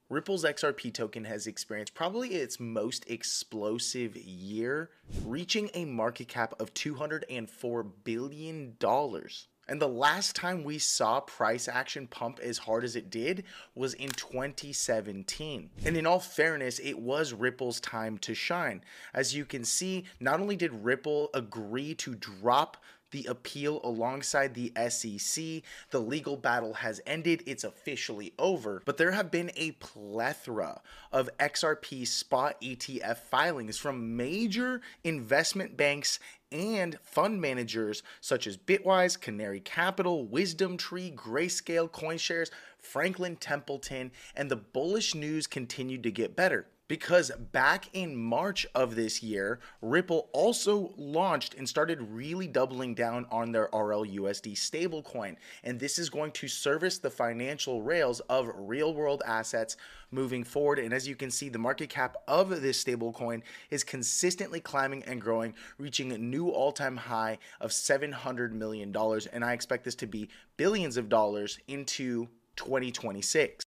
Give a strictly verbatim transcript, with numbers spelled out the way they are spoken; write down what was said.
Ripple's X R P token has experienced probably its most explosive year, reaching a market cap of two hundred four billion dollars. And the last time we saw price action pump as hard as it did was in twenty seventeen. And in all fairness, it was Ripple's time to shine. As you can see, not only did Ripple agree to drop the appeal alongside the S E C, the legal battle has ended, it's officially over, but there have been a plethora of X R P spot E T F filings from major investment banks and fund managers such as Bitwise, Canary Capital, Wisdom Tree, Grayscale, CoinShares, Franklin Templeton, and the bullish news continued to get better. Because back in March of this year, Ripple also launched and started really doubling down on their R L U S D stablecoin. And this is going to service the financial rails of real world assets moving forward. And as you can see, the market cap of this stablecoin is consistently climbing and growing, reaching a new all-time high of seven hundred million dollars. And I expect this to be billions of dollars into twenty twenty-six.